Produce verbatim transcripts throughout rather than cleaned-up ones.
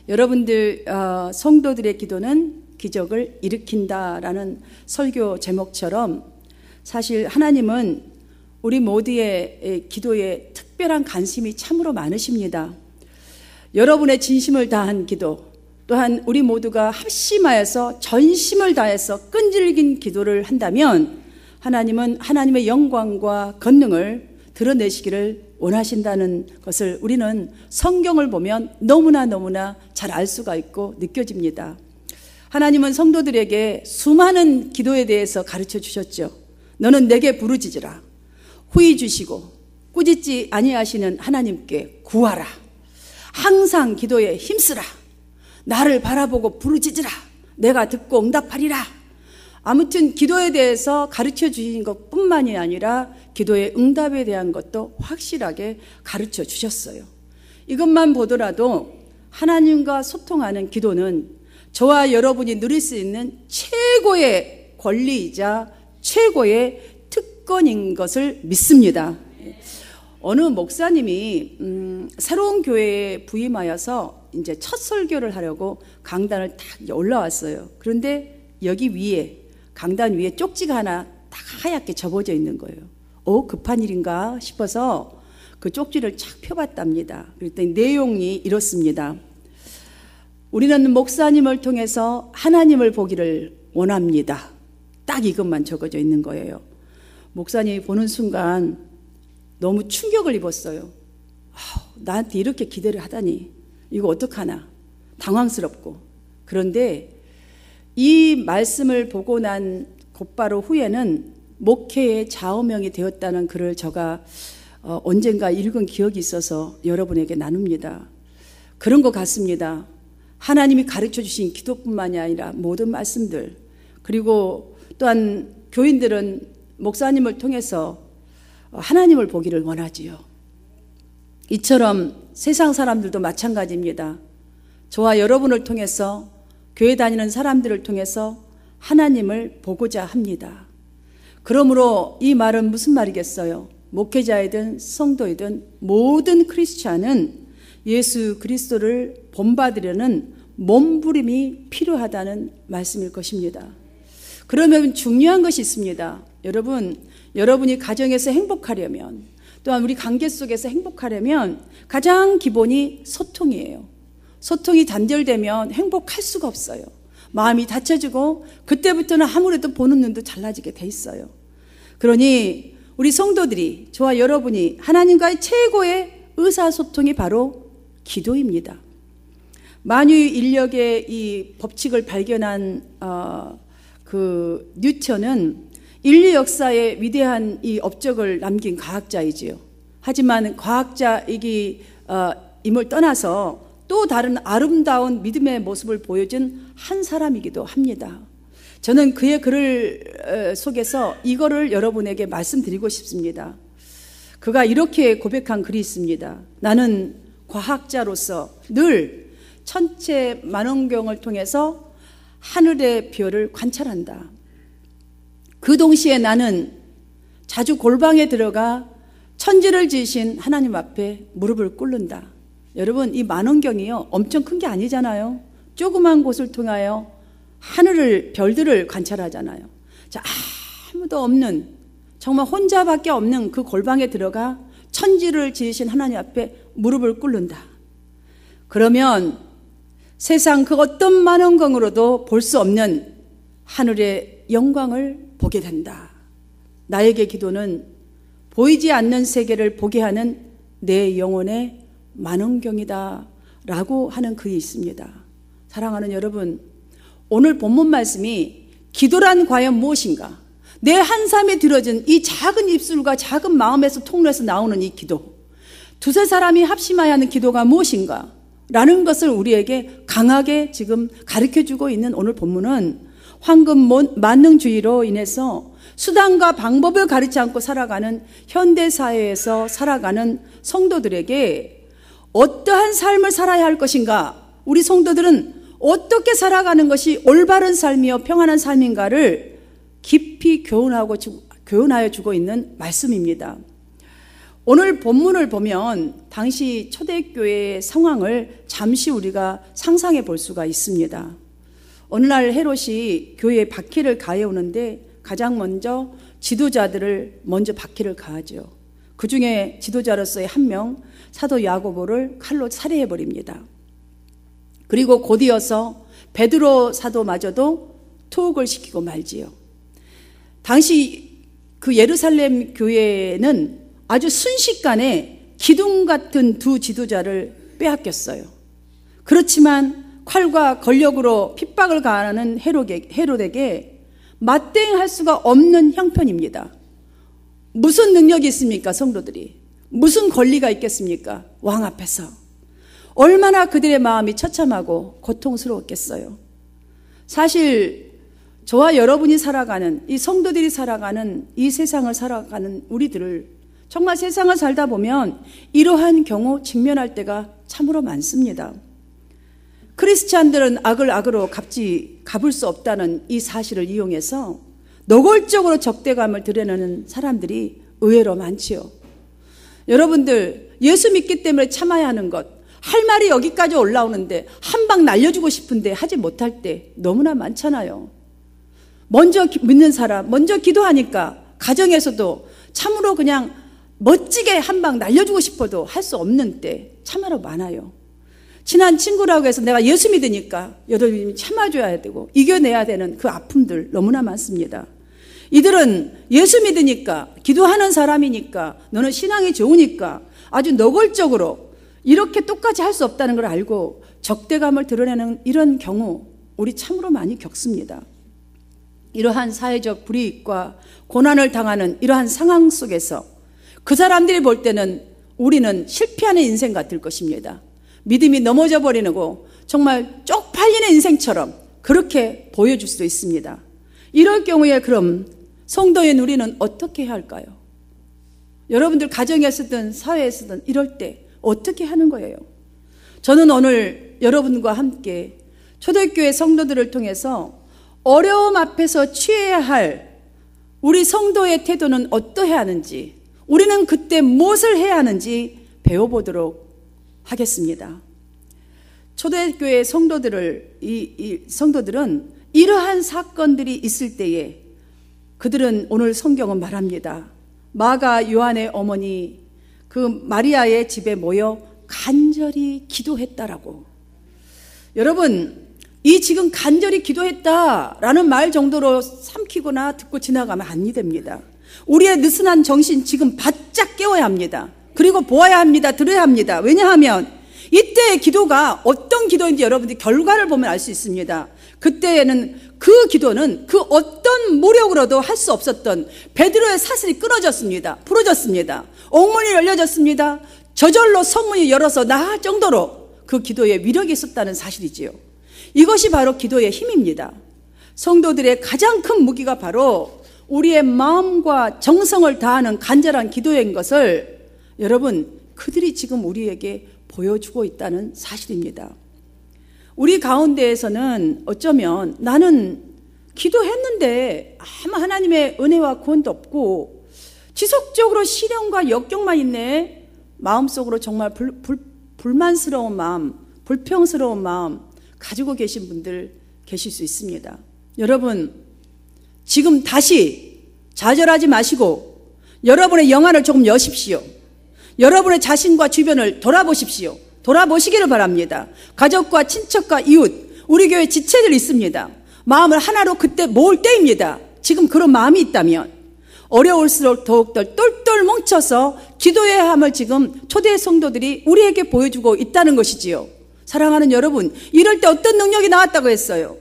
여러분들 어, 성도들의 기도는 기적을 일으킨다라는 설교 제목처럼 사실 하나님은 우리 모두의 기도에 특별한 관심이 참으로 많으십니다. 여러분의 진심을 다한 기도, 또한 우리 모두가 합심하여서 전심을 다해서 끈질긴 기도를 한다면 하나님은 하나님의 영광과 권능을 드러내시기를 원하신다는 것을 우리는 성경을 보면 너무나 너무나 잘 알 수가 있고 느껴집니다. 하나님은 성도들에게 수많은 기도에 대해서 가르쳐 주셨죠. 너는 내게 부르짖으라. 후히 주시고 꾸짖지 아니하시는 하나님께 구하라. 항상 기도에 힘쓰라. 나를 바라보고 부르짖으라. 내가 듣고 응답하리라. 아무튼 기도에 대해서 가르쳐 주신 것뿐만이 아니라 기도의 응답에 대한 것도 확실하게 가르쳐 주셨어요. 이것만 보더라도 하나님과 소통하는 기도는 저와 여러분이 누릴 수 있는 최고의 권리이자 최고의 특권인 것을 믿습니다. 어느 목사님이 음, 새로운 교회에 부임하여서 이제 첫 설교를 하려고 강단을 딱 올라왔어요. 그런데 여기 위에 강단 위에 쪽지가 하나 딱 하얗게 접어져 있는 거예요. 어, 급한 일인가 싶어서 그 쪽지를 착 펴봤답니다. 그랬더니 내용이 이렇습니다. 우리는 목사님을 통해서 하나님을 보기를 원합니다. 딱 이것만 적어져 있는 거예요. 목사님이 보는 순간 너무 충격을 입었어요. 아, 나한테 이렇게 기대를 하다니 이거 어떡하나 당황스럽고. 그런데 이 말씀을 보고 난 곧바로 후에는 목회의 좌우명이 되었다는 글을 제가 어, 언젠가 읽은 기억이 있어서 여러분에게 나눕니다. 그런 것 같습니다. 하나님이 가르쳐 주신 기도뿐만이 아니라 모든 말씀들, 그리고 또한 교인들은 목사님을 통해서 하나님을 보기를 원하지요. 이처럼 세상 사람들도 마찬가지입니다. 저와 여러분을 통해서, 교회 다니는 사람들을 통해서 하나님을 보고자 합니다. 그러므로 이 말은 무슨 말이겠어요? 목회자이든 성도이든 모든 크리스찬은 예수 그리스도를 본받으려는 몸부림이 필요하다는 말씀일 것입니다. 그러면 중요한 것이 있습니다. 여러분, 여러분이 가정에서 행복하려면, 또한 우리 관계 속에서 행복하려면 가장 기본이 소통이에요. 소통이 단절되면 행복할 수가 없어요. 마음이 닫혀지고 그때부터는 아무래도 보는 눈도 잘라지게 돼 있어요. 그러니 우리 성도들이, 저와 여러분이 하나님과의 최고의 의사소통이 바로 기도입니다. 만유의 인력의 이 법칙을 발견한 어, 그 뉴턴은 인류 역사의 위대한 이 업적을 남긴 과학자이지요. 하지만 과학자이기 어, 임을 떠나서 또 다른 아름다운 믿음의 모습을 보여준 한 사람이기도 합니다. 저는 그의 글을 속에서 이거를 여러분에게 말씀드리고 싶습니다. 그가 이렇게 고백한 글이 있습니다. 나는 과학자로서 늘 천체 만원경을 통해서 하늘의 별을 관찰한다. 그 동시에 나는 자주 골방에 들어가 천지를 지으신 하나님 앞에 무릎을 꿇는다. 여러분, 이 만원경이요, 엄청 큰 게 아니잖아요. 조그만 곳을 통하여 하늘을, 별들을 관찰하잖아요. 자, 아무도 없는, 정말 혼자밖에 없는 그 골방에 들어가 천지를 지으신 하나님 앞에 무릎을 꿇는다. 그러면 세상 그 어떤 만원경으로도 볼 수 없는 하늘의 영광을 보게 된다. 나에게 기도는 보이지 않는 세계를 보게 하는 내 영혼의 만원경이다 라고 하는 글이 있습니다. 사랑하는 여러분, 오늘 본문 말씀이 기도란 과연 무엇인가? 내 한삼에 들어진 이 작은 입술과 작은 마음에서 통로에서 나오는 이 기도, 두세 사람이 합심하여 하는 기도가 무엇인가? 라는 것을 우리에게 강하게 지금 가르쳐주고 있는 오늘 본문은 황금 만능주의로 인해서 수단과 방법을 가르치 않고 살아가는 현대사회에서 살아가는 성도들에게 어떠한 삶을 살아야 할 것인가, 우리 성도들은 어떻게 살아가는 것이 올바른 삶이요 평안한 삶인가를 깊이 교훈하고, 교훈하여 주고 있는 말씀입니다. 오늘 본문을 보면 당시 초대교회의 상황을 잠시 우리가 상상해 볼 수가 있습니다. 어느 날 헤롯이 교회에 박해를 가해오는데 가장 먼저 지도자들을 먼저 박해를 가하죠. 그 중에 지도자로서의 한 명, 사도 야고보를 칼로 살해해 버립니다. 그리고 곧이어서 베드로 사도마저도 투옥을 시키고 말지요. 당시 그 예루살렘 교회는 아주 순식간에 기둥 같은 두 지도자를 빼앗겼어요. 그렇지만 칼과 권력으로 핍박을 가하는 헤롯에게 맞대응할 수가 없는 형편입니다. 무슨 능력이 있습니까, 성도들이? 무슨 권리가 있겠습니까? 왕 앞에서. 얼마나 그들의 마음이 처참하고 고통스러웠겠어요. 사실 저와 여러분이 살아가는, 이 성도들이 살아가는 이 세상을 살아가는 우리들을 정말 세상을 살다 보면 이러한 경우 직면할 때가 참으로 많습니다. 크리스찬들은 악을 악으로 갚지, 갚을 수 없다는 이 사실을 이용해서 노골적으로 적대감을 드러내는 사람들이 의외로 많지요. 여러분들, 예수 믿기 때문에 참아야 하는 것, 할 말이 여기까지 올라오는데 한 방 날려주고 싶은데 하지 못할 때 너무나 많잖아요. 먼저 믿는 사람, 먼저 기도하니까 가정에서도 참으로 그냥 멋지게 한 방 날려주고 싶어도 할 수 없는 때 참으로 많아요. 친한 친구라고 해서 내가 예수 믿으니까 여러분이 참아줘야 되고 이겨내야 되는 그 아픔들 너무나 많습니다. 이들은 예수 믿으니까, 기도하는 사람이니까, 너는 신앙이 좋으니까 아주 노골적으로 이렇게 똑같이 할 수 없다는 걸 알고 적대감을 드러내는 이런 경우 우리 참으로 많이 겪습니다. 이러한 사회적 불이익과 고난을 당하는 이러한 상황 속에서 그 사람들이 볼 때는 우리는 실패하는 인생 같을 것입니다. 믿음이 넘어져 버리고 정말 쪽팔리는 인생처럼 그렇게 보여줄 수도 있습니다. 이럴 경우에 그럼 성도인 우리는 어떻게 해야 할까요? 여러분들 가정에서든 사회에서든 이럴 때 어떻게 하는 거예요? 저는 오늘 여러분과 함께 초대교회 성도들을 통해서 어려움 앞에서 취해야 할 우리 성도의 태도는 어떠해야 하는지, 우리는 그때 무엇을 해야 하는지 배워보도록 하겠습니다. 초대교회 성도들을 이, 이 성도들은 이러한 사건들이 있을 때에 그들은 오늘 성경은 말합니다. 마가 요한의 어머니 그 마리아의 집에 모여 간절히 기도했다라고. 여러분, 이 지금 간절히 기도했다라는 말 정도로 삼키거나 듣고 지나가면 안 됩니다. 우리의 느슨한 정신 지금 바짝 깨워야 합니다. 그리고 보아야 합니다. 들어야 합니다. 왜냐하면 이때의 기도가 어떤 기도인지 여러분들이 결과를 보면 알 수 있습니다. 그때에는 그 기도는 그 어떤 무력으로도 할 수 없었던 베드로의 사슬이 끊어졌습니다. 풀어졌습니다. 옥문이 열려졌습니다. 저절로 성문이 열어서 나갈 정도로 그 기도에 위력이 있었다는 사실이지요. 이것이 바로 기도의 힘입니다. 성도들의 가장 큰 무기가 바로 우리의 마음과 정성을 다하는 간절한 기도인 것을 여러분, 그들이 지금 우리에게 보여주고 있다는 사실입니다. 우리 가운데에서는 어쩌면 나는 기도했는데 아무 하나님의 은혜와 구원도 없고 지속적으로 시련과 역경만 있네. 마음속으로 정말 불, 불, 불만스러운 마음, 불평스러운 마음 가지고 계신 분들 계실 수 있습니다. 여러분, 지금 다시 좌절하지 마시고 여러분의 영안을 조금 여십시오. 여러분의 자신과 주변을 돌아보십시오. 돌아보시기를 바랍니다. 가족과 친척과 이웃, 우리 교회 지체들 있습니다. 마음을 하나로 그때 모을 때입니다. 지금 그런 마음이 있다면 어려울수록 더욱더 똘똘 뭉쳐서 기도해야 함을 지금 초대 성도들이 우리에게 보여주고 있다는 것이지요. 사랑하는 여러분, 이럴 때 어떤 능력이 나왔다고 했어요?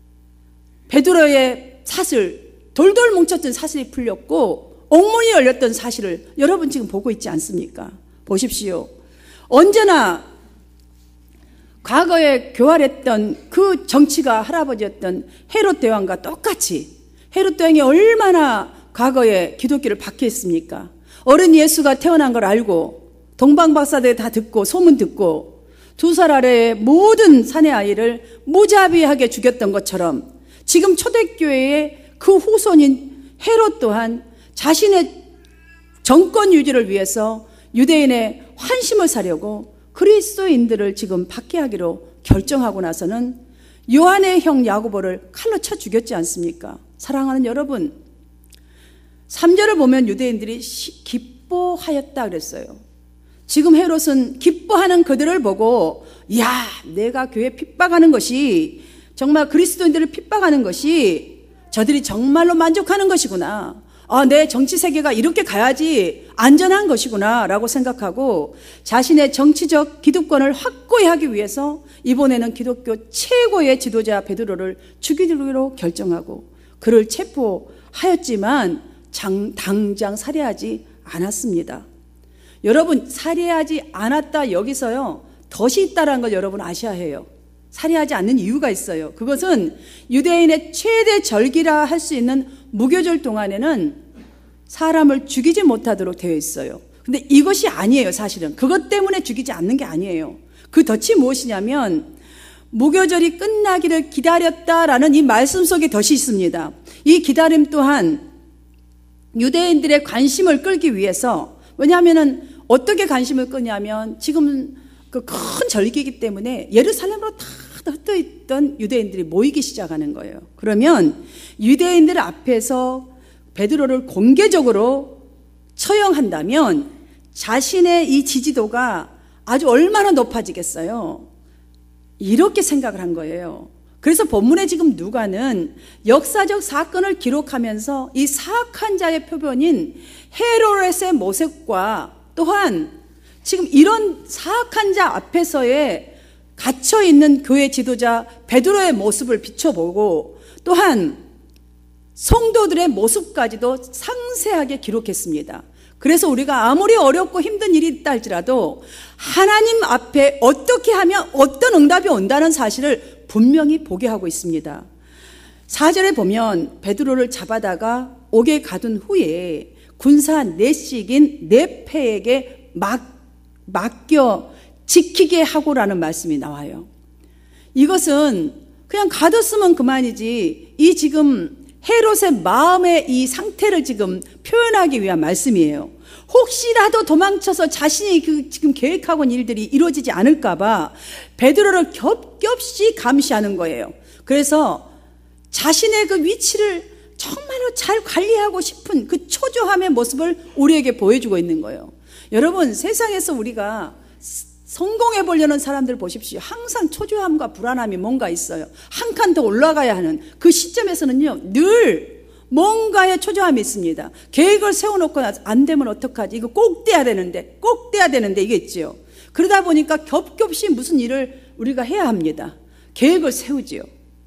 베드로의 사슬, 돌돌 뭉쳤던 사슬이 풀렸고 옥문이 열렸던 사실을 여러분 지금 보고 있지 않습니까? 보십시오. 언제나 과거에 교활했던 그 정치가 할아버지였던 헤롯 대왕과 똑같이 헤롯 대왕이 얼마나 과거에 기독교를 박해했습니까? 어린 예수가 태어난 걸 알고 동방박사들 다 듣고 소문 듣고 두 살 아래의 모든 사내 아이를 무자비하게 죽였던 것처럼 지금 초대교회의 그 후손인 헤롯 또한 자신의 정권 유지를 위해서 유대인의 환심을 사려고 그리스도인들을 지금 박해하기로 결정하고 나서는 요한의 형 야고보를 칼로 쳐 죽였지 않습니까? 사랑하는 여러분, 삼 절을 보면 유대인들이 기뻐하였다 그랬어요. 지금 헤롯은 기뻐하는 그들을 보고, 야, 내가 교회 핍박하는 것이, 정말 그리스도인들을 핍박하는 것이 저들이 정말로 만족하는 것이구나. 아, 내 정치 세계가 이렇게 가야지 안전한 것이구나 라고 생각하고 자신의 정치적 기득권을 확고히 하기 위해서 이번에는 기독교 최고의 지도자 베드로를 죽이기로 결정하고 그를 체포하였지만 장, 당장 살해하지 않았습니다. 여러분, 살해하지 않았다 여기서요 덫이 있다는 걸 여러분 아셔야 해요. 살해하지 않는 이유가 있어요. 그것은 유대인의 최대 절기라 할 수 있는 무교절 동안에는 사람을 죽이지 못하도록 되어 있어요. 근데 이것이 아니에요. 사실은 그것 때문에 죽이지 않는 게 아니에요. 그 덫이 무엇이냐면 무교절이 끝나기를 기다렸다라는 이 말씀 속에 덫이 있습니다. 이 기다림 또한 유대인들의 관심을 끌기 위해서, 왜냐하면 어떻게 관심을 끄냐면 지금 그 큰 절기이기 때문에 예루살렘으로 다 흩어있던 유대인들이 모이기 시작하는 거예요. 그러면 유대인들 앞에서 베드로를 공개적으로 처형한다면 자신의 이 지지도가 아주 얼마나 높아지겠어요. 이렇게 생각을 한 거예요. 그래서 본문에 지금 누가는 역사적 사건을 기록하면서 이 사악한 자의 표본인 헤롯의 모습과 또한 지금 이런 사악한 자 앞에서의 갇혀있는 교회 지도자 베드로의 모습을 비춰보고 또한 성도들의 모습까지도 상세하게 기록했습니다. 그래서 우리가 아무리 어렵고 힘든 일이 있다 할지라도 하나님 앞에 어떻게 하면 어떤 응답이 온다는 사실을 분명히 보게 하고 있습니다. 사 절에 보면 베드로를 잡아다가 옥에 가둔 후에 군사 넷씩인 네패에게 막, 맡겨 지키게 하고라는 말씀이 나와요. 이것은 그냥 가뒀으면 그만이지 이 지금 헤롯의 마음의 이 상태를 지금 표현하기 위한 말씀이에요. 혹시라도 도망쳐서 자신이 그 지금 계획하고 있는 일들이 이루어지지 않을까봐 베드로를 겹겹이 감시하는 거예요. 그래서 자신의 그 위치를 정말로 잘 관리하고 싶은 그 초조함의 모습을 우리에게 보여주고 있는 거예요. 여러분, 세상에서 우리가 성공해 보려는 사람들 보십시오. 항상 초조함과 불안함이 뭔가 있어요. 한 칸 더 올라가야 하는 그 시점에서는요, 늘 뭔가의 초조함이 있습니다. 계획을 세워놓고 안 되면 어떡하지? 이거 꼭 돼야 되는데, 꼭 돼야 되는데 이게 있지요. 그러다 보니까 겹겹이 무슨 일을 우리가 해야 합니다. 계획을 세우지요.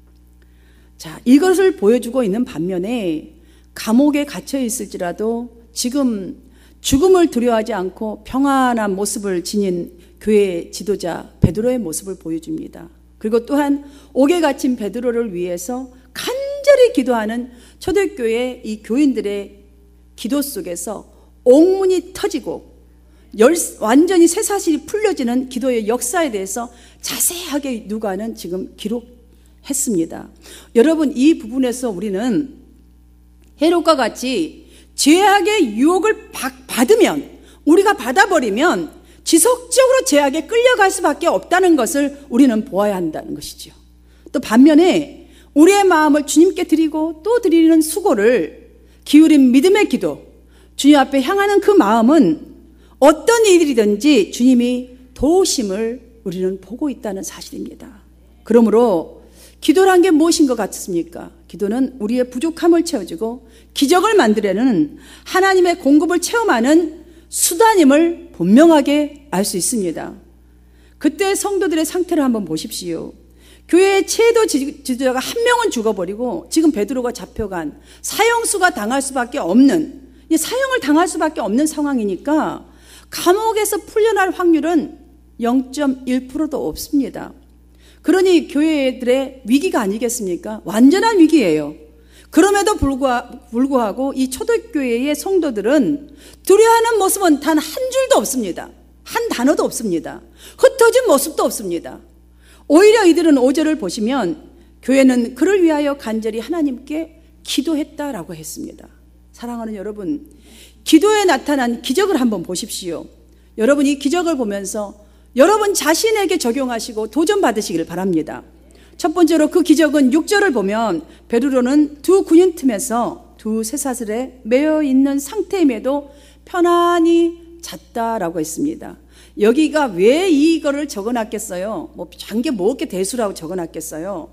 자, 이것을 보여주고 있는 반면에 감옥에 갇혀 있을지라도 지금 죽음을 두려워하지 않고 평안한 모습을 지닌 교회 지도자 베드로의 모습을 보여줍니다. 그리고 또한 옥에 갇힌 베드로를 위해서 간절히 기도하는 초대교회 이 교인들의 기도 속에서 옥문이 터지고 열, 완전히 새 사실이 풀려지는 기도의 역사에 대해서 자세하게 누가는 지금 기록했습니다. 여러분, 이 부분에서 우리는 헤롯과 같이 죄악의 유혹을 받으면, 우리가 받아버리면 지속적으로 죄악에 끌려갈 수밖에 없다는 것을 우리는 보아야 한다는 것이죠. 또 반면에 우리의 마음을 주님께 드리고 또 드리는 수고를 기울인 믿음의 기도, 주님 앞에 향하는 그 마음은 어떤 일이든지 주님이 도우심을 우리는 보고 있다는 사실입니다. 그러므로 기도란 게 무엇인 것 같습니까? 기도는 우리의 부족함을 채워주고 기적을 만들려는 하나님의 공급을 체험하는 수단임을 분명하게 알 수 있습니다. 그때 성도들의 상태를 한번 보십시오. 교회의 최도 지도자가 한 명은 죽어버리고 지금 베드로가 잡혀간 사형수가 당할 수밖에 없는, 사형을 당할 수밖에 없는 상황이니까 감옥에서 풀려날 확률은 영 점 일 퍼센트도 없습니다. 그러니 교회들의 위기가 아니겠습니까? 완전한 위기예요. 그럼에도 불구하고 이 초대교회의 성도들은 두려워하는 모습은 단 한 줄도 없습니다. 한 단어도 없습니다. 흩어진 모습도 없습니다. 오히려 이들은 오 절을 보시면 교회는 그를 위하여 간절히 하나님께 기도했다라고 했습니다. 사랑하는 여러분, 기도에 나타난 기적을 한번 보십시오. 여러분 이 기적을 보면서 여러분 자신에게 적용하시고 도전받으시기를 바랍니다. 첫 번째로 그 기적은 육 절을 보면 베드로는 두 군인 틈에서 두 쇠사슬에 매여 있는 상태임에도 편안히 잤다라고 했습니다. 여기가 왜 이거를 적어놨겠어요? 뭐 장게 뭐게 대수라고 적어놨겠어요?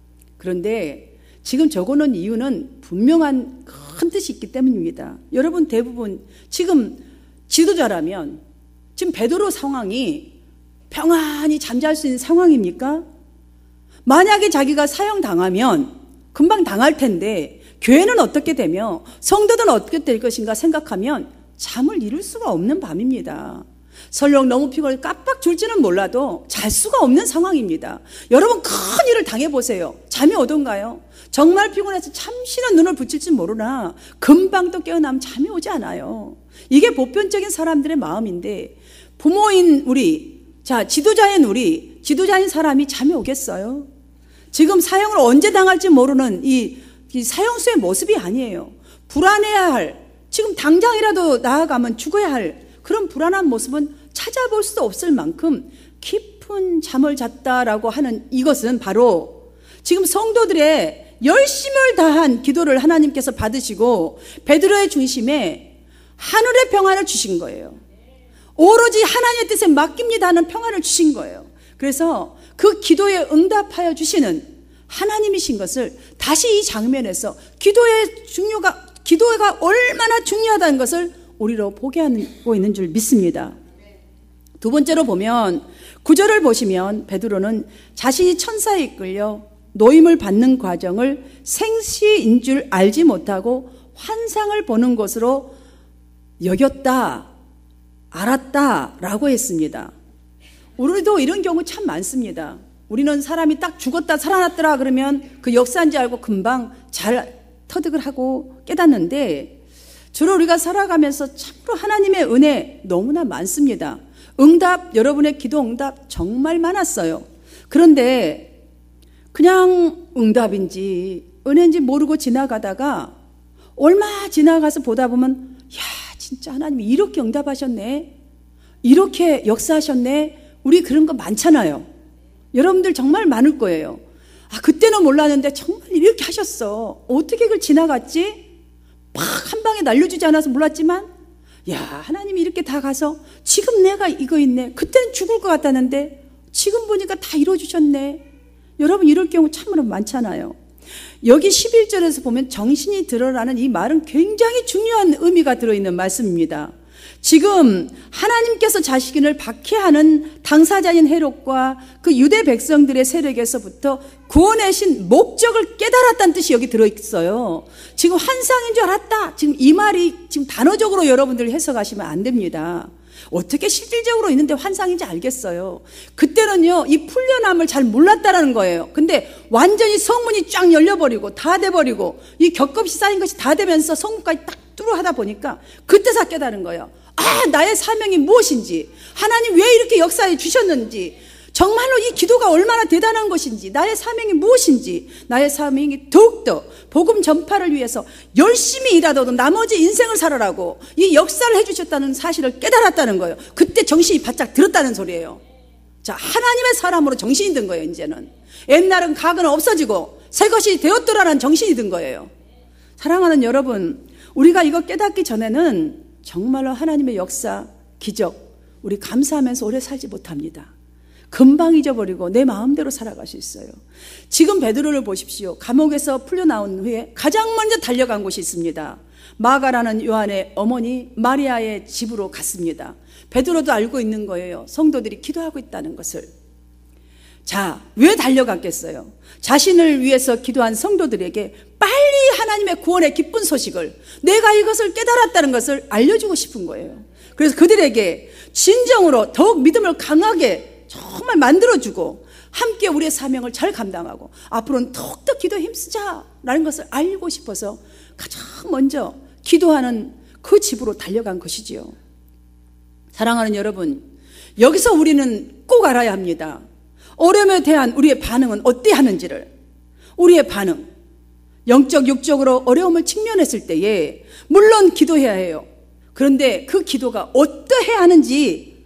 그런데 지금 적어놓은 이유는 분명한 큰 뜻이 있기 때문입니다. 여러분 대부분 지금 지도자라면 지금 베드로 상황이 평안히 잠잘 수 있는 상황입니까? 만약에 자기가 사형당하면 금방 당할 텐데 교회는 어떻게 되며 성도들은 어떻게 될 것인가 생각하면 잠을 이룰 수가 없는 밤입니다. 설령 너무 피곤해 깜빡 졸지는 몰라도 잘 수가 없는 상황입니다. 여러분 큰 일을 당해보세요. 잠이 오던가요? 정말 피곤해서 잠시는 눈을 붙일지 모르나 금방 또 깨어나면 잠이 오지 않아요. 이게 보편적인 사람들의 마음인데 부모인 우리, 자 지도자인 우리, 지도자인 사람이 잠이 오겠어요? 지금 사형을 언제 당할지 모르는 이, 이 사형수의 모습이 아니에요. 불안해야 할, 지금 당장이라도 나아가면 죽어야 할 그런 불안한 모습은 찾아볼 수 없을 만큼 깊은 잠을 잤다라고 하는 이것은 바로 지금 성도들의 열심을 다한 기도를 하나님께서 받으시고 베드로의 중심에 하늘의 평안을 주신 거예요. 오로지 하나님의 뜻에 맡깁니다 하는 평안을 주신 거예요. 그래서 그 기도에 응답하여 주시는 하나님이신 것을 다시 이 장면에서 기도의 중요가, 기도가 얼마나 중요하다는 것을 우리로 보게 하고 있는 줄 믿습니다. 두 번째로 보면 구 절을 보시면 베드로는 자신이 천사에 이끌려 노임을 받는 과정을 생시인 줄 알지 못하고 환상을 보는 것으로 여겼다, 알았다라고 했습니다. 우리도 이런 경우 참 많습니다. 우리는 사람이 딱 죽었다 살아났더라 그러면 그 역사인지 알고 금방 잘 터득을 하고 깨닫는데 주로 우리가 살아가면서 참으로 하나님의 은혜 너무나 많습니다. 응답, 여러분의 기도 응답 정말 많았어요. 그런데 그냥 응답인지 은혜인지 모르고 지나가다가 얼마 지나가서 보다 보면 야 진짜 하나님이 이렇게 응답하셨네, 이렇게 역사하셨네. 우리 그런 거 많잖아요. 여러분들 정말 많을 거예요. 아 그때는 몰랐는데 정말 이렇게 하셨어. 어떻게 그걸 지나갔지? 팍 한 방에 날려주지 않아서 몰랐지만 야 하나님이 이렇게 다 가서 지금 내가 이거 있네. 그때는 죽을 것 같았는데 지금 보니까 다 이루어주셨네. 여러분 이럴 경우 참으로 많잖아요. 여기 십일 절에서 보면 정신이 들어라는 이 말은 굉장히 중요한 의미가 들어있는 말씀입니다. 지금 하나님께서 자신을 박해하는 당사자인 헤롯과 그 유대 백성들의 세력에서부터 구원의 신 목적을 깨달았다는 뜻이 여기 들어있어요. 지금 환상인 줄 알았다. 지금 이 말이 지금 단어적으로 여러분들 해석하시면 안 됩니다. 어떻게 실질적으로 있는데 환상인지 알겠어요. 그때는요 이 풀려남을 잘 몰랐다라는 거예요. 근데 완전히 성문이 쫙 열려버리고 다 돼버리고 이 겹겹이 쌓인 것이 다 되면서 성문까지 딱 뚫어 하다 보니까 그때서 깨달은 거예요. 아 나의 사명이 무엇인지, 하나님 왜 이렇게 역사해 주셨는지, 정말로 이 기도가 얼마나 대단한 것인지, 나의 사명이 무엇인지, 나의 사명이 더욱더 복음 전파를 위해서 열심히 일하더라도 나머지 인생을 살아라고 이 역사를 해주셨다는 사실을 깨달았다는 거예요. 그때 정신이 바짝 들었다는 소리예요. 자, 하나님의 사람으로 정신이 든 거예요. 이제는 옛날은 각은 없어지고 새 것이 되었더라라는 정신이 든 거예요. 사랑하는 여러분, 우리가 이거 깨닫기 전에는 정말로 하나님의 역사, 기적 우리 감사하면서 오래 살지 못합니다. 금방 잊어버리고 내 마음대로 살아갈 수 있어요. 지금 베드로를 보십시오. 감옥에서 풀려나온 후에 가장 먼저 달려간 곳이 있습니다. 마가라는 요한의 어머니 마리아의 집으로 갔습니다. 베드로도 알고 있는 거예요. 성도들이 기도하고 있다는 것을. 자, 왜 달려갔겠어요? 자신을 위해서 기도한 성도들에게 빨리 하나님의 구원의 기쁜 소식을, 내가 이것을 깨달았다는 것을 알려주고 싶은 거예요. 그래서 그들에게 진정으로 더욱 믿음을 강하게 정말 만들어주고 함께 우리의 사명을 잘 감당하고 앞으로는 더욱더 기도에 힘쓰자라는 것을 알고 싶어서 가장 먼저 기도하는 그 집으로 달려간 것이지요. 사랑하는 여러분, 여기서 우리는 꼭 알아야 합니다. 어려움에 대한 우리의 반응은 어때야 하는지를. 우리의 반응, 영적 육적으로 어려움을 직면했을 때에 물론 기도해야 해요. 그런데 그 기도가 어떠해야 하는지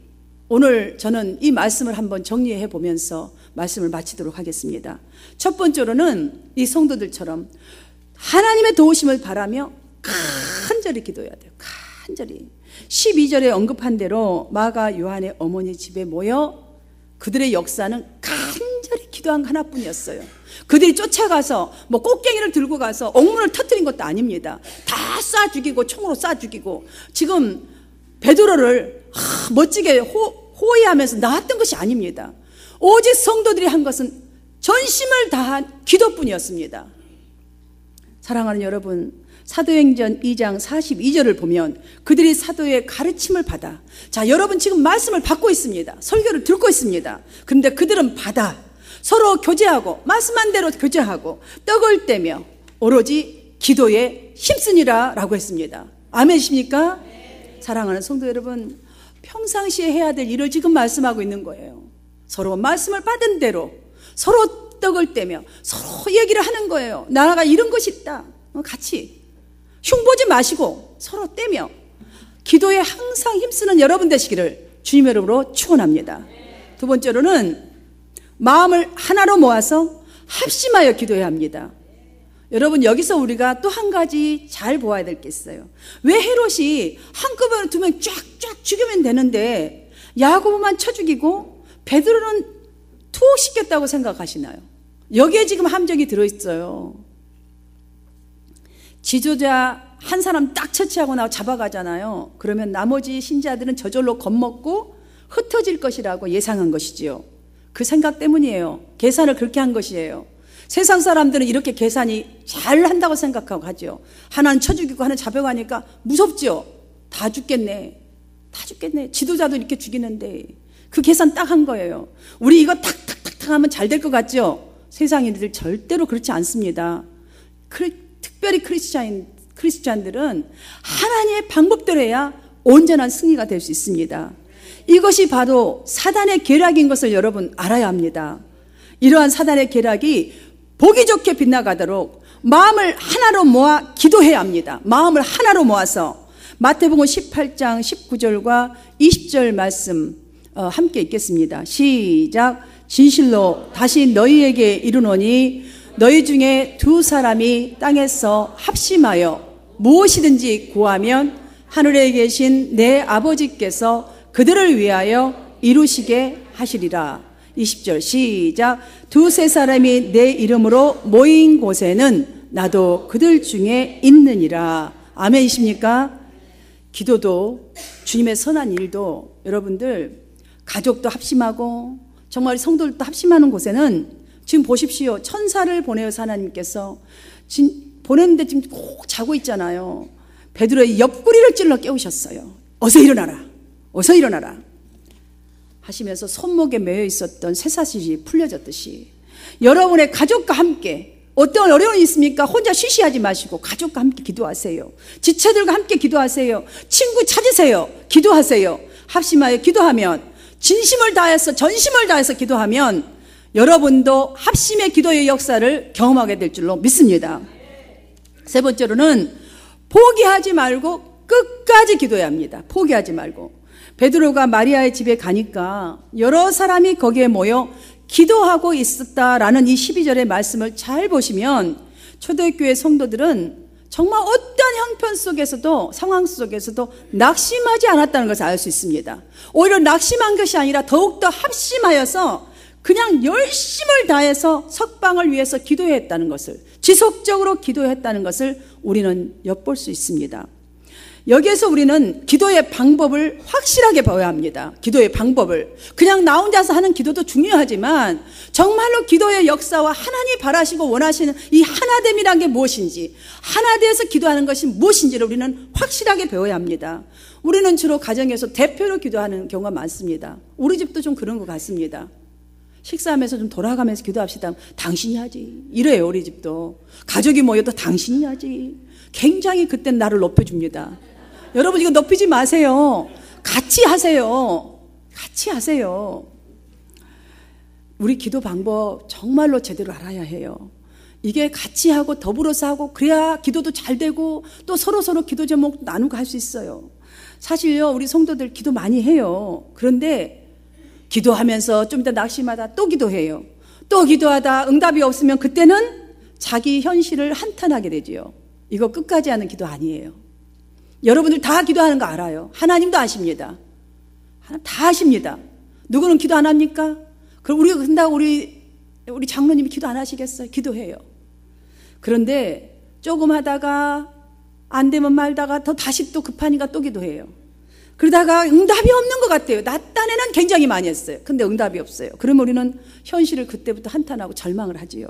오늘 저는 이 말씀을 한번 정리해 보면서 말씀을 마치도록 하겠습니다. 첫 번째로는 이 성도들처럼 하나님의 도우심을 바라며 간절히 기도해야 돼요. 간절히. 십이 절에 언급한 대로 마가 요한의 어머니 집에 모여 그들의 역사는 간절히 기도한 하나뿐이었어요. 그들이 쫓아가서 뭐 꽃갱이를 들고 가서 옥문을 터뜨린 것도 아닙니다. 다 쏴 죽이고 총으로 쏴 죽이고 지금 베드로를 아, 멋지게 호, 호위하면서 나왔던 것이 아닙니다. 오직 성도들이 한 것은 전심을 다한 기도뿐이었습니다. 사랑하는 여러분, 사도행전 이 장 사십이 절을 보면 그들이 사도의 가르침을 받아, 자 여러분 지금 말씀을 받고 있습니다. 설교를 듣고 있습니다. 그런데 그들은 받아 서로 교제하고 말씀한 대로 교제하고 떡을 떼며 오로지 기도에 힘쓰니라 라고 했습니다. 아멘이십니까? 네. 사랑하는 성도 여러분, 평상시에 해야 될 일을 지금 말씀하고 있는 거예요. 서로 말씀을 받은 대로 서로 떡을 떼며 서로 얘기를 하는 거예요. 나라가 이런 것이 있다. 같이 흉보지 마시고 서로 떼며 기도에 항상 힘쓰는 여러분 되시기를 주님의 이름으로 축원합니다. 두 번째로는 마음을 하나로 모아서 합심하여 기도해야 합니다. 여러분 여기서 우리가 또 한 가지 잘 보아야 될 게 있어요. 왜 헤롯이 한꺼번에 두 명 쫙쫙 죽이면 되는데 야고보만 쳐 죽이고 베드로는 투옥시켰다고 생각하시나요? 여기에 지금 함정이 들어있어요. 지도자 한 사람 딱 처치하고 나와 잡아가잖아요. 그러면 나머지 신자들은 저절로 겁먹고 흩어질 것이라고 예상한 것이지요. 그 생각 때문이에요. 계산을 그렇게 한 것이에요. 세상 사람들은 이렇게 계산이 잘 한다고 생각하고 하죠. 하나는 쳐 죽이고 하나는 잡아가니까 무섭죠. 다 죽겠네. 다 죽겠네. 지도자도 이렇게 죽이는데 그 계산 딱 한 거예요. 우리 이거 탁탁탁탁 하면 잘 될 것 같죠? 세상인들 절대로 그렇지 않습니다. 그, 특별히 크리스찬, 크리스찬들은 하나님의 방법대로 해야 온전한 승리가 될 수 있습니다. 이것이 바로 사단의 계략인 것을 여러분 알아야 합니다. 이러한 사단의 계략이 보기 좋게 빗나가도록 마음을 하나로 모아 기도해야 합니다. 마음을 하나로 모아서 마태복음 십팔 장 십구 절과 이십 절 말씀 어, 함께 읽겠습니다. 시작. 진실로 다시 너희에게 이르노니 너희 중에 두 사람이 땅에서 합심하여 무엇이든지 구하면 하늘에 계신 내 아버지께서 그들을 위하여 이루시게 하시리라. 이십 절 시작. 두세 사람이 내 이름으로 모인 곳에는 나도 그들 중에 있느니라. 아멘이십니까? 기도도 주님의 선한 일도 여러분들 가족도 합심하고 정말 성도들도 합심하는 곳에는 지금 보십시오. 천사를 보내어서 하나님께서 보냈는데 지금 꼭 자고 있잖아요. 베드로의 옆구리를 찔러 깨우셨어요. 어서 일어나라. 어서 일어나라. 하시면서 손목에 매여 있었던 쇠사슬이 풀려졌듯이 여러분의 가족과 함께 어떤 어려움이 있습니까? 혼자 쉬쉬하지 마시고 가족과 함께 기도하세요. 지체들과 함께 기도하세요. 친구 찾으세요. 기도하세요. 합심하여 기도하면 진심을 다해서 전심을 다해서 기도하면 여러분도 합심의 기도의 역사를 경험하게 될 줄로 믿습니다. 세 번째로는 포기하지 말고 끝까지 기도해야 합니다. 포기하지 말고. 베드로가 마리아의 집에 가니까 여러 사람이 거기에 모여 기도하고 있었다라는 이 십이 절의 말씀을 잘 보시면 초대교회 성도들은 정말 어떤 형편 속에서도 상황 속에서도 낙심하지 않았다는 것을 알 수 있습니다. 오히려 낙심한 것이 아니라 더욱더 합심하여서 그냥 열심을 다해서 석방을 위해서 기도했다는 것을, 지속적으로 기도했다는 것을 우리는 엿볼 수 있습니다. 여기에서 우리는 기도의 방법을 확실하게 배워야 합니다. 기도의 방법을. 그냥 나 혼자서 하는 기도도 중요하지만 정말로 기도의 역사와 하나님이 바라시고 원하시는 이 하나됨이란 게 무엇인지, 하나되어서 기도하는 것이 무엇인지를 우리는 확실하게 배워야 합니다. 우리는 주로 가정에서 대표로 기도하는 경우가 많습니다. 우리 집도 좀 그런 것 같습니다. 식사하면서 좀 돌아가면서 기도합시다. 당신이 하지. 이래요, 우리 집도. 가족이 모여도 당신이 하지. 굉장히 그땐 나를 높여줍니다. 여러분 이거 높이지 마세요. 같이 하세요. 같이 하세요. 우리 기도 방법 정말로 제대로 알아야 해요. 이게 같이 하고 더불어서 하고 그래야 기도도 잘 되고 또 서로서로 기도 제목 나누고 할 수 있어요. 사실요 우리 성도들 기도 많이 해요. 그런데 기도하면서 좀 이따 낙심하다 또 기도해요. 또 기도하다 응답이 없으면 그때는 자기 현실을 한탄하게 되지요. 이거 끝까지 하는 기도 아니에요. 여러분들 다 기도하는 거 알아요. 하나님도 아십니다. 다 아십니다. 누구는 기도 안 합니까? 그럼 우리가 근다고 우리 우리 장로님이 기도 안 하시겠어요? 기도해요. 그런데 조금 하다가 안 되면 말다가 더 다시 또 급하니까 또 기도해요. 그러다가 응답이 없는 것 같아요. 나 딴에는 굉장히 많이 했어요. 근데 응답이 없어요. 그러면 우리는 현실을 그때부터 한탄하고 절망을 하지요.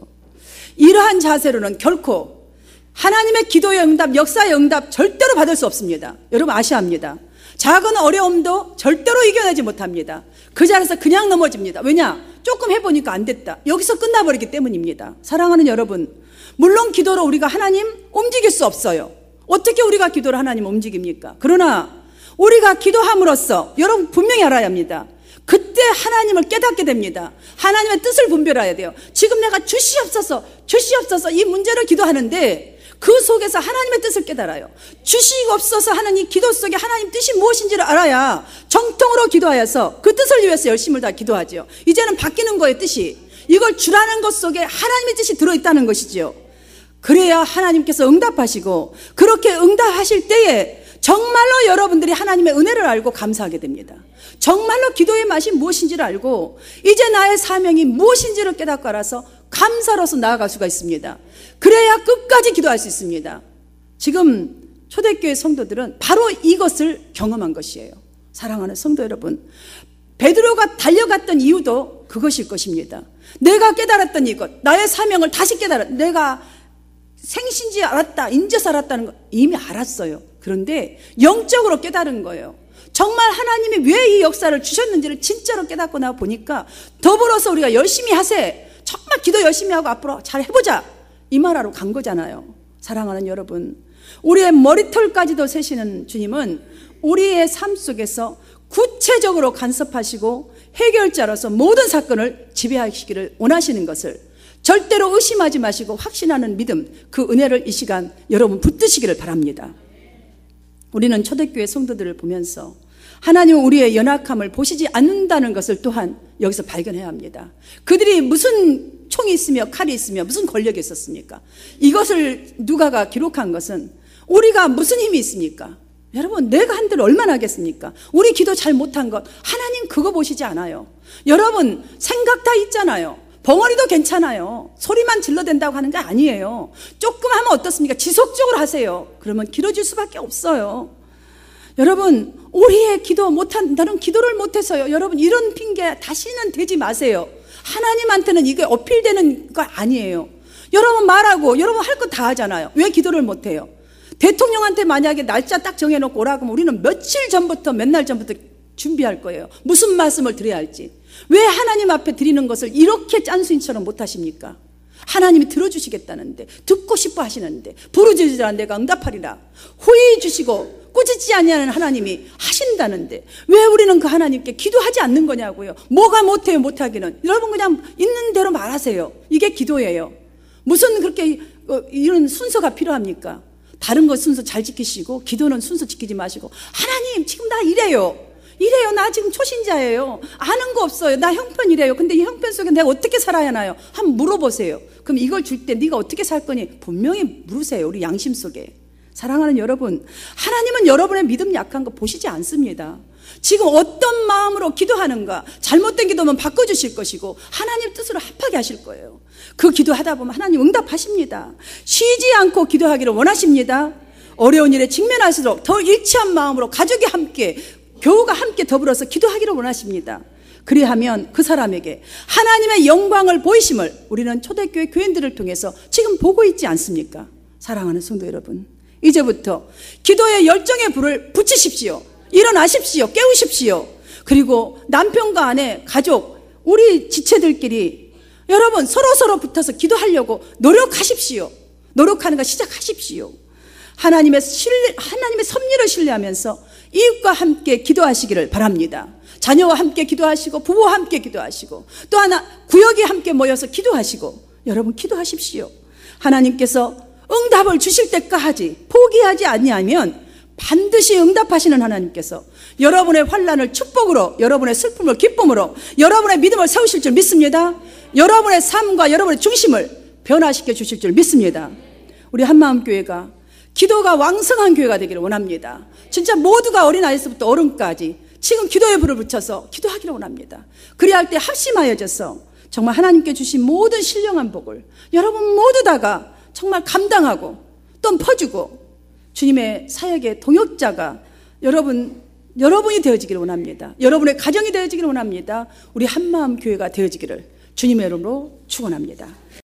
이러한 자세로는 결코 하나님의 기도의 응답, 역사의 응답 절대로 받을 수 없습니다. 여러분 아셔야 합니다. 작은 어려움도 절대로 이겨내지 못합니다. 그 자리에서 그냥 넘어집니다. 왜냐? 조금 해보니까 안 됐다. 여기서 끝나버리기 때문입니다. 사랑하는 여러분, 물론 기도로 우리가 하나님 움직일 수 없어요. 어떻게 우리가 기도로 하나님 움직입니까? 그러나 우리가 기도함으로써 여러분 분명히 알아야 합니다. 그때 하나님을 깨닫게 됩니다. 하나님의 뜻을 분별해야 돼요. 지금 내가 주시옵소서 주시옵소서 이 문제를 기도하는데 그 속에서 하나님의 뜻을 깨달아요. 주시옵소서 하나님 기도 속에 하나님 뜻이 무엇인지를 알아야 정통으로 기도하여서 그 뜻을 위해서 열심을 다 기도하죠. 이제는 바뀌는 거예요. 뜻이. 이걸 주라는 것 속에 하나님의 뜻이 들어있다는 것이죠. 그래야 하나님께서 응답하시고 그렇게 응답하실 때에 정말로 여러분들이 하나님의 은혜를 알고 감사하게 됩니다. 정말로 기도의 맛이 무엇인지를 알고 이제 나의 사명이 무엇인지를 깨닫고 알아서 감사로서 나아갈 수가 있습니다. 그래야 끝까지 기도할 수 있습니다. 지금 초대교회 성도들은 바로 이것을 경험한 것이에요. 사랑하는 성도 여러분, 베드로가 달려갔던 이유도 그것일 것입니다. 내가 깨달았던 이것, 나의 사명을 다시 깨달았, 내가 생신지 알았다, 인제서 알았다는 거 이미 알았어요. 그런데 영적으로 깨달은 거예요. 정말 하나님이 왜 이 역사를 주셨는지를 진짜로 깨닫고 나 보니까 더불어서 우리가 열심히 하세, 정말 기도 열심히 하고 앞으로 잘 해보자 이 말하러 간 거잖아요. 사랑하는 여러분, 우리의 머리털까지도 세시는 주님은 우리의 삶 속에서 구체적으로 간섭하시고 해결자로서 모든 사건을 지배하시기를 원하시는 것을 절대로 의심하지 마시고 확신하는 믿음, 그 은혜를 이 시간 여러분 붙드시기를 바랍니다. 우리는 초대교회 성도들을 보면서 하나님은 우리의 연약함을 보시지 않는다는 것을 또한 여기서 발견해야 합니다. 그들이 무슨 총이 있으며 칼이 있으며 무슨 권력이 있었습니까? 이것을 누가가 기록한 것은 우리가 무슨 힘이 있습니까? 여러분, 내가 한 대로 얼마나 하겠습니까? 우리 기도 잘 못한 것 하나님 그거 보시지 않아요. 여러분 생각 다 있잖아요. 벙어리도 괜찮아요. 소리만 질러댄다고 하는 게 아니에요. 조금 하면 어떻습니까? 지속적으로 하세요. 그러면 길어질 수밖에 없어요. 여러분, 우리의 기도 못한, 나는 기도를 못해서요. 여러분, 이런 핑계 다시는 대지 마세요. 하나님한테는 이게 어필되는 거 아니에요. 여러분 말하고 여러분 할 거 다 하잖아요. 왜 기도를 못해요? 대통령한테 만약에 날짜 딱 정해놓고 오라고 하면 우리는 며칠 전부터, 몇 날 전부터 준비할 거예요. 무슨 말씀을 드려야 할지. 왜 하나님 앞에 드리는 것을 이렇게 짠수인처럼 못하십니까? 하나님이 들어주시겠다는데, 듣고 싶어 하시는데, 부르짖으라 내가 응답하리라, 호의 주시고 꾸짖지 아니하는 하나님이 하신다는데 왜 우리는 그 하나님께 기도하지 않는 거냐고요. 뭐가 못해요? 못하기는. 여러분 그냥 있는 대로 말하세요. 이게 기도예요. 무슨 그렇게 이런 순서가 필요합니까? 다른 거 순서 잘 지키시고 기도는 순서 지키지 마시고, 하나님 지금 나 이래요 이래요 나 지금 초신자예요, 아는 거 없어요, 나 형편 이래요, 근데 이 형편 속에 내가 어떻게 살아야 하나요? 한번 물어보세요. 그럼 이걸 줄 때 네가 어떻게 살 거니? 분명히 물으세요. 우리 양심 속에. 사랑하는 여러분, 하나님은 여러분의 믿음 약한 거 보시지 않습니다. 지금 어떤 마음으로 기도하는가, 잘못된 기도면 바꿔주실 것이고 하나님 뜻으로 합하게 하실 거예요. 그 기도하다 보면 하나님 응답하십니다. 쉬지 않고 기도하기를 원하십니다. 어려운 일에 직면할수록 더 일치한 마음으로 가족이 함께, 교우가 함께 더불어서 기도하기를 원하십니다. 그리하면 그 사람에게 하나님의 영광을 보이심을 우리는 초대교회 교인들을 통해서 지금 보고 있지 않습니까? 사랑하는 성도 여러분, 이제부터 기도의 열정의 불을 붙이십시오. 일어나십시오. 깨우십시오. 그리고 남편과 아내, 가족, 우리 지체들끼리 여러분 서로 서로 붙어서 기도하려고 노력하십시오. 노력하는 거 시작하십시오. 하나님의 신뢰, 하나님의 섭리를 신뢰하면서 이웃과 함께 기도하시기를 바랍니다. 자녀와 함께 기도하시고 부부와 함께 기도하시고 또 하나 구역에 함께 모여서 기도하시고, 여러분 기도하십시오. 하나님께서 응답을 주실 때까지 포기하지 아니하면 반드시 응답하시는 하나님께서 여러분의 환난을 축복으로, 여러분의 슬픔을 기쁨으로, 여러분의 믿음을 세우실 줄 믿습니다. 여러분의 삶과 여러분의 중심을 변화시켜 주실 줄 믿습니다. 우리 한마음교회가 기도가 왕성한 교회가 되기를 원합니다. 진짜 모두가 어린아이에서부터 어른까지 지금 기도의 불을 붙여서 기도하기를 원합니다. 그래야 할 때 합심하여져서 정말 하나님께 주신 모든 신령한 복을 여러분 모두 다가 정말 감당하고 또 퍼주고 주님의 사역의 동역자가 여러분, 여러분이 되어지기를 원합니다. 여러분의 가정이 되어지기를 원합니다. 우리 한마음 교회가 되어지기를 주님의 이름으로 축원합니다.